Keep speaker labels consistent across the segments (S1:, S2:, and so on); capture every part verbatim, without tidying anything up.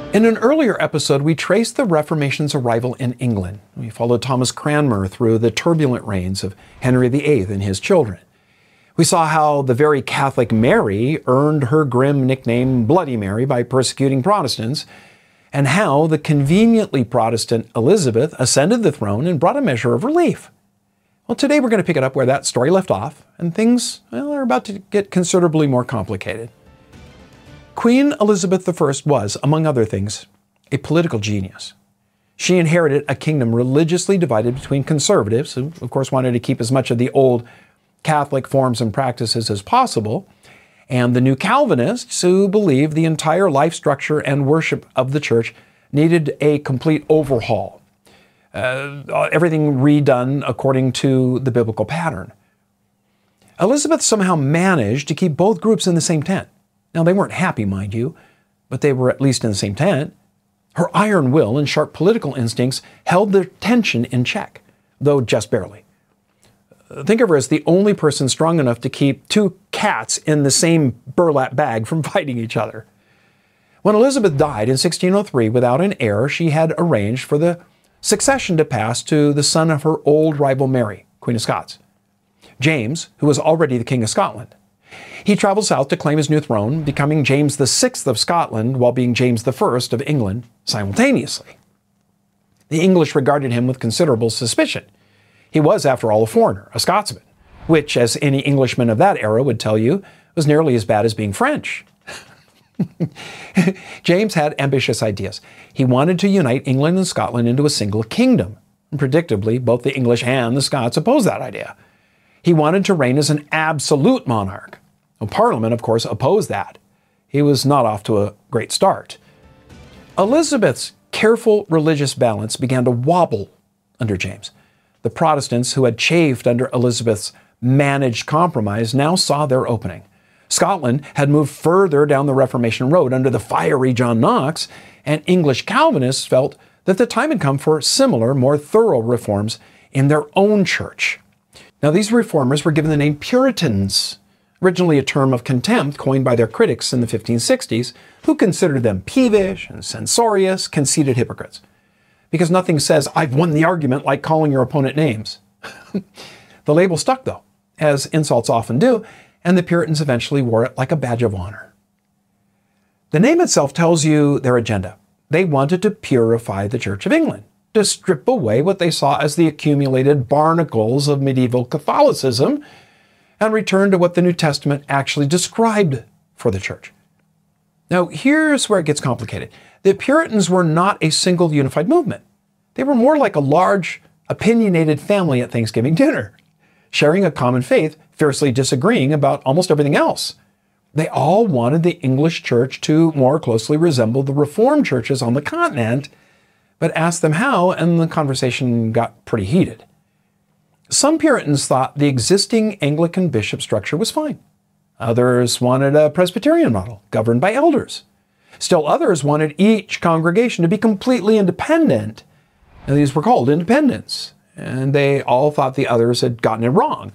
S1: In an earlier episode, we traced the Reformation's arrival in England. We followed Thomas Cranmer through the turbulent reigns of Henry the Eighth and his children. We saw how the very Catholic Mary earned her grim nickname Bloody Mary by persecuting Protestants, and how the conveniently Protestant Elizabeth ascended the throne and brought a measure of relief. Well, today we're going to pick it up where that story left off, and things, well, are about to get considerably more complicated. Queen Elizabeth the First was, among other things, a political genius. She inherited a kingdom religiously divided between conservatives, who of course wanted to keep as much of the old Catholic forms and practices as possible, and the new Calvinists, who believed the entire life structure and worship of the church needed a complete overhaul. Uh, everything redone according to the biblical pattern. Elizabeth somehow managed to keep both groups in the same tent. Now, they weren't happy, mind you, but they were at least in the same tent. Her iron will and sharp political instincts held the tension in check, though just barely. Think of her as the only person strong enough to keep two cats in the same burlap bag from fighting each other. When Elizabeth died in sixteen oh three without an heir, she had arranged for the succession to pass to the son of her old rival Mary, Queen of Scots, James, who was already the King of Scotland. He traveled south to claim his new throne, becoming James the Sixth of Scotland while being James the First of England simultaneously. The English regarded him with considerable suspicion. He was, after all, a foreigner, a Scotsman, which, as any Englishman of that era would tell you, was nearly as bad as being French. James had ambitious ideas. He wanted to unite England and Scotland into a single kingdom. And predictably, both the English and the Scots opposed that idea. He wanted to reign as an absolute monarch. Well, Parliament, of course, opposed that. He was not off to a great start. Elizabeth's careful religious balance began to wobble under James. The Protestants, who had chafed under Elizabeth's managed compromise, now saw their opening. Scotland had moved further down the Reformation road under the fiery John Knox, and English Calvinists felt that the time had come for similar, more thorough reforms in their own church. Now, these reformers were given the name Puritans, originally a term of contempt coined by their critics in the fifteen sixties, who considered them peevish and censorious, conceited hypocrites. Because nothing says, "I've won the argument," like calling your opponent names. The label stuck, though, as insults often do, and the Puritans eventually wore it like a badge of honor. The name itself tells you their agenda. They wanted to purify the Church of England, to strip away what they saw as the accumulated barnacles of medieval Catholicism and return to what the New Testament actually described for the church. Now, here's where it gets complicated. The Puritans were not a single unified movement. They were more like a large, opinionated family at Thanksgiving dinner, sharing a common faith, fiercely disagreeing about almost everything else. They all wanted the English church to more closely resemble the Reformed churches on the continent, but asked them how, and the conversation got pretty heated. Some Puritans thought the existing Anglican bishop structure was fine. Others wanted a Presbyterian model, governed by elders. Still others wanted each congregation to be completely independent. And these were called independents, and they all thought the others had gotten it wrong.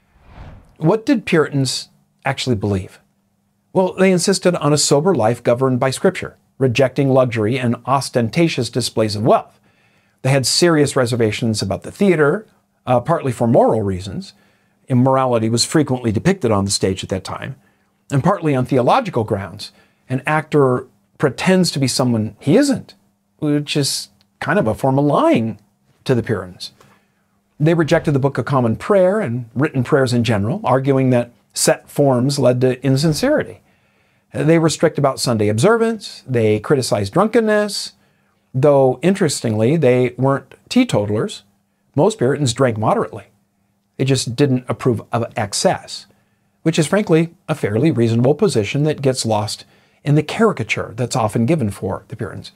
S1: What did Puritans actually believe? Well, they insisted on a sober life governed by Scripture, rejecting luxury and ostentatious displays of wealth. They had serious reservations about the theater, uh, partly for moral reasons. Immorality was frequently depicted on the stage at that time, and partly on theological grounds. An actor pretends to be someone he isn't, which is kind of a form of lying to the Puritans. They rejected the Book of Common Prayer and written prayers in general, arguing that set forms led to insincerity. They were strict about Sunday observance. They criticized drunkenness, though interestingly, they weren't teetotalers. Most Puritans drank moderately. They just didn't approve of excess, which is frankly a fairly reasonable position that gets lost in the caricature that's often given for the Puritans.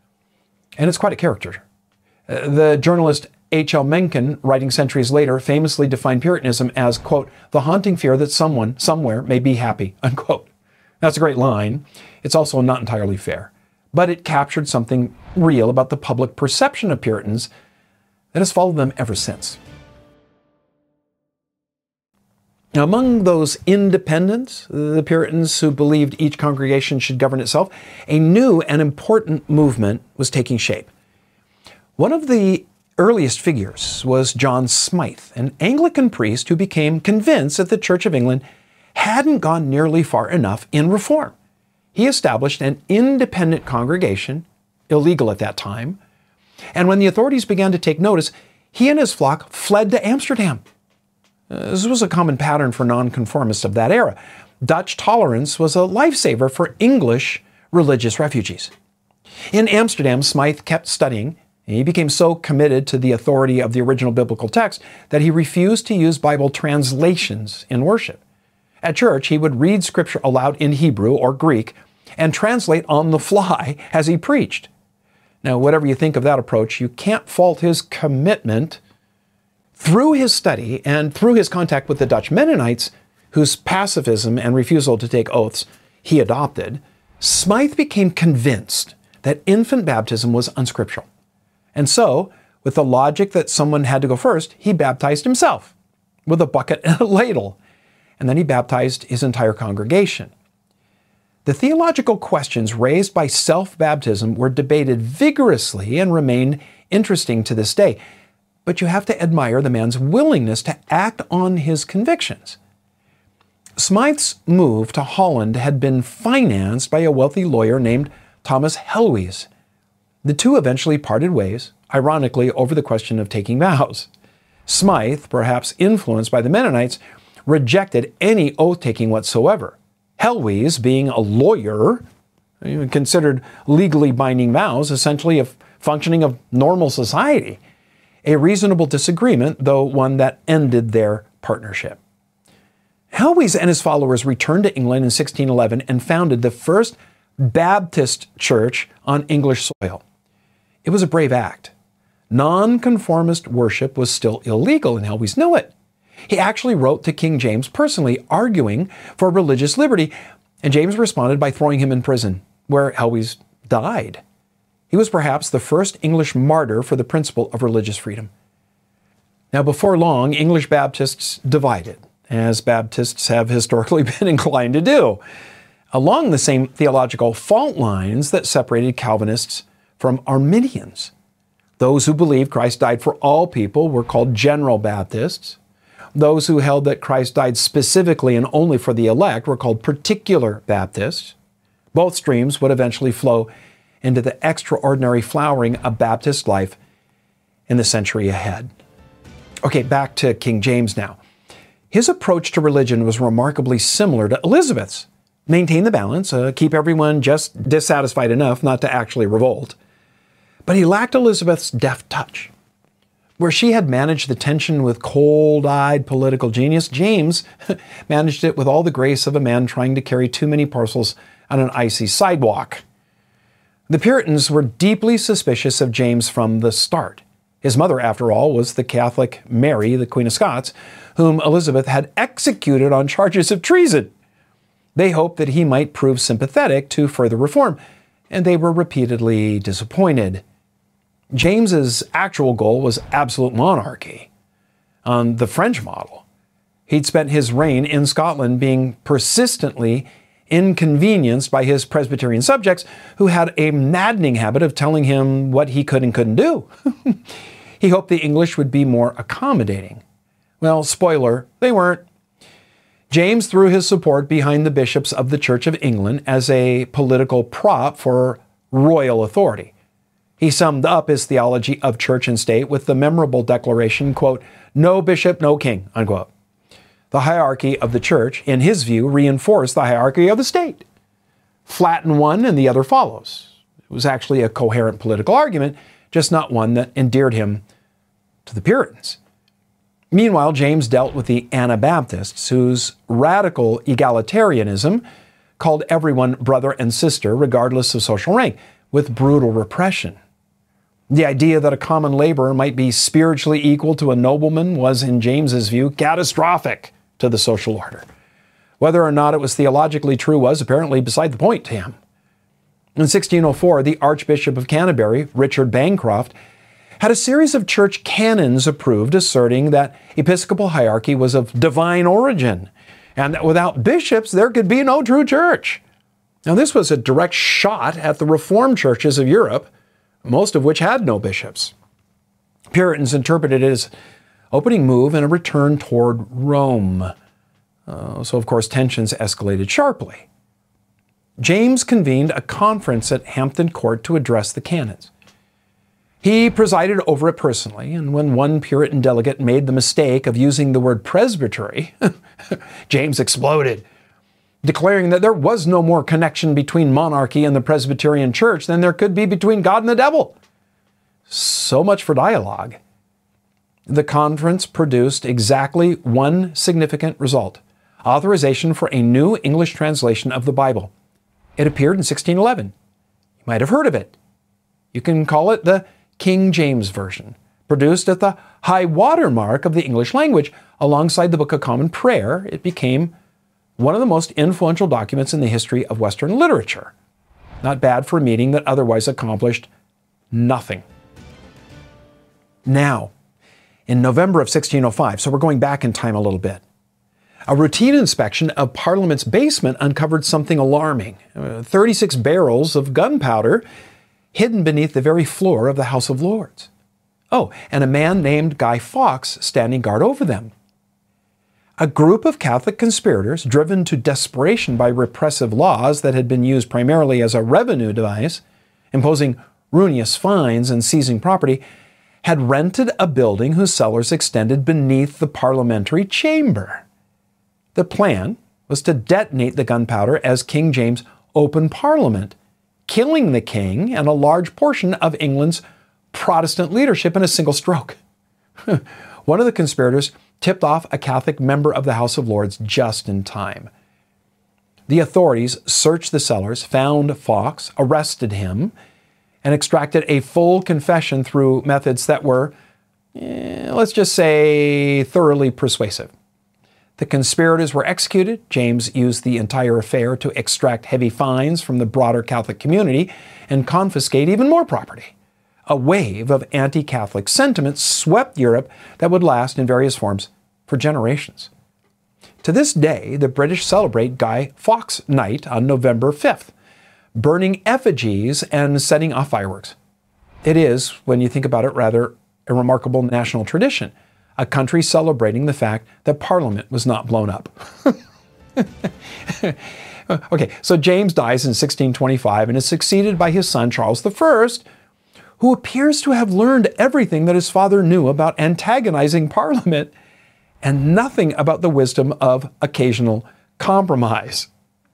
S1: And it's quite a caricature. Uh, the journalist H L Mencken, writing centuries later, famously defined Puritanism as, quote, the haunting fear that someone, somewhere, may be happy, unquote. That's a great line. It's also not entirely fair. But it captured something real about the public perception of Puritans that has followed them ever since. Now, among those independents, the Puritans who believed each congregation should govern itself, a new and important movement was taking shape. One of the earliest figures was John Smythe, an Anglican priest who became convinced that the Church of England hadn't gone nearly far enough in reform. He established an independent congregation, illegal at that time, and when the authorities began to take notice, he and his flock fled to Amsterdam. Uh, this was a common pattern for nonconformists of that era. Dutch tolerance was a lifesaver for English religious refugees. In Amsterdam, Smythe kept studying. He became so committed to the authority of the original biblical text that he refused to use Bible translations in worship. At church, he would read scripture aloud in Hebrew or Greek and translate on the fly as he preached. Now, whatever you think of that approach, you can't fault his commitment. Through his study and through his contact with the Dutch Mennonites, whose pacifism and refusal to take oaths he adopted, Smythe became convinced that infant baptism was unscriptural. And so, with the logic that someone had to go first, he baptized himself with a bucket and a ladle. And then he baptized his entire congregation. The theological questions raised by self-baptism were debated vigorously and remain interesting to this day. But you have to admire the man's willingness to act on his convictions. Smythe's move to Holland had been financed by a wealthy lawyer named Thomas Helwys. The two eventually parted ways, ironically over the question of taking vows. Smythe, perhaps influenced by the Mennonites, rejected any oath-taking whatsoever. Helwys, being a lawyer, considered legally binding vows essentially a functioning of normal society. A reasonable disagreement, though one that ended their partnership. Helwys and his followers returned to England in sixteen eleven and founded the first Baptist church on English soil. It was a brave act. Nonconformist worship was still illegal, and Helwys knew it. He actually wrote to King James personally, arguing for religious liberty, and James responded by throwing him in prison, where Helwys died. He was perhaps the first English martyr for the principle of religious freedom. Now, before long, English Baptists divided, as Baptists have historically been inclined to do, along the same theological fault lines that separated Calvinists from Arminians. Those who believed Christ died for all people were called General Baptists. Those who held that Christ died specifically and only for the elect were called Particular Baptists. Both streams would eventually flow into the extraordinary flowering of Baptist life in the century ahead. Okay, back to King James now. His approach to religion was remarkably similar to Elizabeth's. Maintain the balance, uh, keep everyone just dissatisfied enough not to actually revolt. But he lacked Elizabeth's deft touch. Where she had managed the tension with cold-eyed political genius, James managed it with all the grace of a man trying to carry too many parcels on an icy sidewalk. The Puritans were deeply suspicious of James from the start. His mother, after all, was the Catholic Mary, the Queen of Scots, whom Elizabeth had executed on charges of treason. They hoped that he might prove sympathetic to further reform, and they were repeatedly disappointed. James's actual goal was absolute monarchy, on the French model. He'd spent his reign in Scotland being persistently inconvenienced by his Presbyterian subjects who had a maddening habit of telling him what he could and couldn't do. He hoped the English would be more accommodating. Well, spoiler, they weren't. James threw his support behind the bishops of the Church of England as a political prop for royal authority. He summed up his theology of church and state with the memorable declaration, quote, "No bishop, no king," unquote. The hierarchy of the church, in his view, reinforced the hierarchy of the state. Flatten one and the other follows. It was actually a coherent political argument, just not one that endeared him to the Puritans. Meanwhile, James dealt with the Anabaptists, whose radical egalitarianism called everyone brother and sister, regardless of social rank, with brutal repression. The idea that a common laborer might be spiritually equal to a nobleman was, in James's view, catastrophic to the social order. Whether or not it was theologically true was apparently beside the point to him. In sixteen oh four, the Archbishop of Canterbury, Richard Bancroft, had a series of church canons approved asserting that episcopal hierarchy was of divine origin and that without bishops there could be no true church. Now, this was a direct shot at the Reformed churches of Europe, most of which had no bishops. Puritans interpreted it as opening move and a return toward Rome. Uh, so, of course, tensions escalated sharply. James convened a conference at Hampton Court to address the canons. He presided over it personally, and when one Puritan delegate made the mistake of using the word presbytery, James exploded, declaring that there was no more connection between monarchy and the Presbyterian Church than there could be between God and the devil. So much for dialogue. The conference produced exactly one significant result: authorization for a new English translation of the Bible. It appeared in sixteen eleven. You might have heard of it. You can call it the King James Version, produced at the high water mark of the English language. Alongside the Book of Common Prayer, it became one of the most influential documents in the history of Western literature. Not bad for a meeting that otherwise accomplished nothing. Now, in November of sixteen oh five, so we're going back in time a little bit, a routine inspection of Parliament's basement uncovered something alarming. Uh, thirty-six barrels of gunpowder hidden beneath the very floor of the House of Lords. Oh, and a man named Guy Fawkes standing guard over them. A group of Catholic conspirators, driven to desperation by repressive laws that had been used primarily as a revenue device, imposing ruinous fines and seizing property, had rented a building whose cellars extended beneath the parliamentary chamber. The plan was to detonate the gunpowder as King James opened Parliament, killing the king and a large portion of England's Protestant leadership in a single stroke. One of the conspirators tipped off a Catholic member of the House of Lords just in time. The authorities searched the cellars, found Fawkes, arrested him, and extracted a full confession through methods that were, eh, let's just say, thoroughly persuasive. The conspirators were executed. James used the entire affair to extract heavy fines from the broader Catholic community and confiscate even more property. A wave of anti-Catholic sentiment swept Europe that would last in various forms for generations. To this day, the British celebrate Guy Fawkes Night on November fifth, burning effigies and setting off fireworks. It is, when you think about it, rather a remarkable national tradition. A country celebrating the fact that Parliament was not blown up. Okay, so James dies in sixteen twenty-five and is succeeded by his son Charles the First, who appears to have learned everything that his father knew about antagonizing Parliament and nothing about the wisdom of occasional compromise.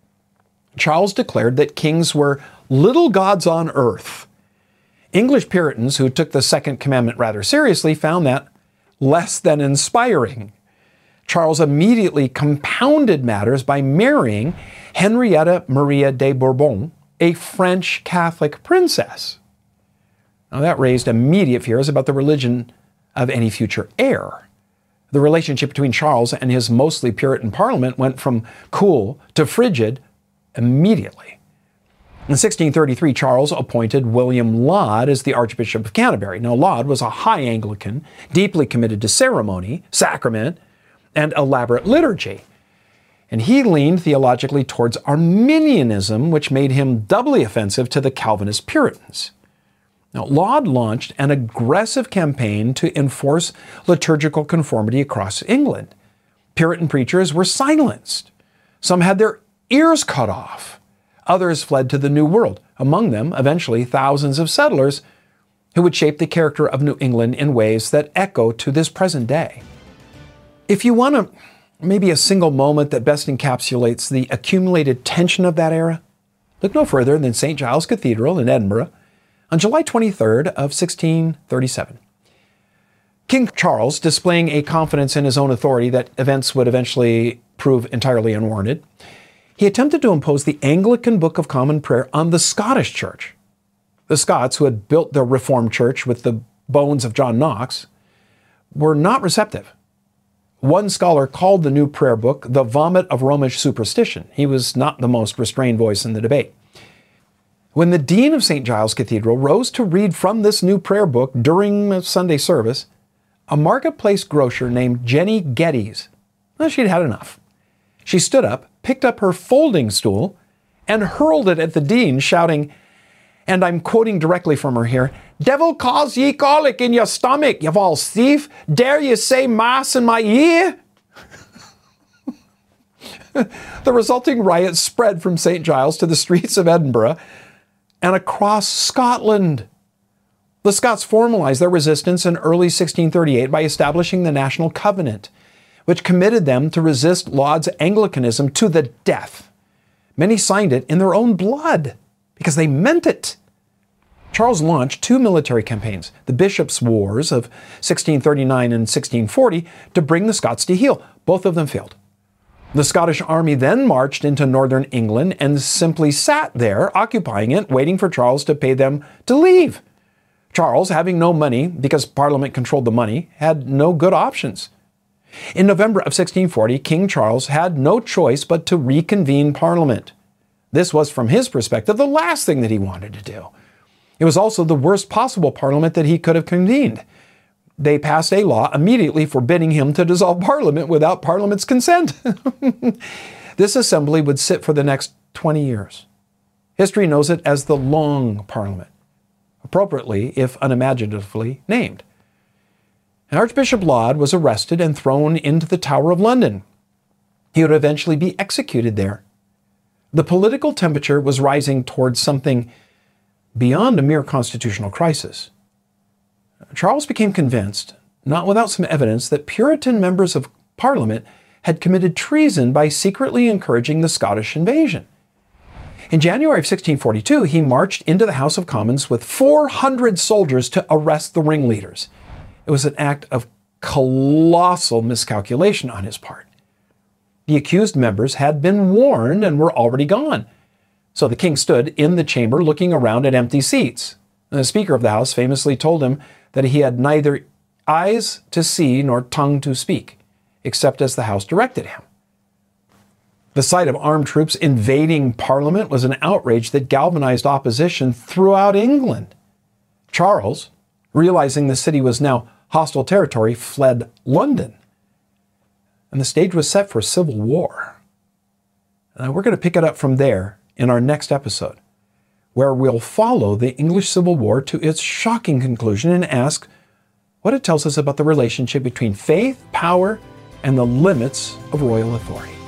S1: Charles declared that kings were little gods on earth. English Puritans, who took the Second Commandment rather seriously, found that less than inspiring. Charles immediately compounded matters by marrying Henrietta Maria de Bourbon, a French Catholic princess. Now, that raised immediate fears about the religion of any future heir. The relationship between Charles and his mostly Puritan Parliament went from cool to frigid immediately. In sixteen thirty-three, Charles appointed William Laud as the Archbishop of Canterbury. Now, Laud was a high Anglican, deeply committed to ceremony, sacrament, and elaborate liturgy. And he leaned theologically towards Arminianism, which made him doubly offensive to the Calvinist Puritans. Now, Laud launched an aggressive campaign to enforce liturgical conformity across England. Puritan preachers were silenced. Some had their ears cut off. Others fled to the New World, among them, eventually, thousands of settlers who would shape the character of New England in ways that echo to this present day. If you want to, maybe a single moment that best encapsulates the accumulated tension of that era, look no further than Saint Giles Cathedral in Edinburgh on July twenty-third of sixteen thirty-seven. King Charles, displaying a confidence in his own authority that events would eventually prove entirely unwarranted, he attempted to impose the Anglican Book of Common Prayer on the Scottish Church. The Scots, who had built their Reformed Church with the bones of John Knox, were not receptive. One scholar called the new prayer book the vomit of Romish superstition. He was not the most restrained voice in the debate. When the dean of Saint Giles Cathedral rose to read from this new prayer book during a Sunday service, a marketplace grocer named Jenny Geddes, well, she'd had enough. She stood up, picked up her folding stool, and hurled it at the dean, shouting, and I'm quoting directly from her here, "Devil cause ye colic in your stomach, you false thief! Dare ye say mass in my ear?" The resulting riot spread from Saint Giles to the streets of Edinburgh and across Scotland. The Scots formalized their resistance in early sixteen thirty-eight by establishing the National Covenant, which committed them to resist Laud's Anglicanism to the death. Many signed it in their own blood because they meant it. Charles launched two military campaigns, the Bishops' Wars of sixteen thirty-nine and sixteen forty, to bring the Scots to heel. Both of them failed. The Scottish army then marched into northern England and simply sat there, occupying it, waiting for Charles to pay them to leave. Charles, having no money because Parliament controlled the money, had no good options. In November of sixteen forty, King Charles had no choice but to reconvene Parliament. This was, from his perspective, the last thing that he wanted to do. It was also the worst possible Parliament that he could have convened. They passed a law immediately forbidding him to dissolve Parliament without Parliament's consent. This assembly would sit for the next twenty years. History knows it as the Long Parliament, appropriately, if unimaginatively, named. And Archbishop Laud was arrested and thrown into the Tower of London. He would eventually be executed there. The political temperature was rising towards something beyond a mere constitutional crisis. Charles became convinced, not without some evidence, that Puritan members of Parliament had committed treason by secretly encouraging the Scottish invasion. In January of sixteen forty-two, he marched into the House of Commons with four hundred soldiers to arrest the ringleaders. It was an act of colossal miscalculation on his part. The accused members had been warned and were already gone. So the king stood in the chamber looking around at empty seats. The Speaker of the House famously told him that he had neither eyes to see nor tongue to speak, except as the House directed him. The sight of armed troops invading Parliament was an outrage that galvanized opposition throughout England. Charles, realizing the city was now hostile territory, fled London. And the stage was set for civil war. Now, we're going to pick it up from there in our next episode, where we'll follow the English Civil War to its shocking conclusion and ask what it tells us about the relationship between faith, power, and the limits of royal authority.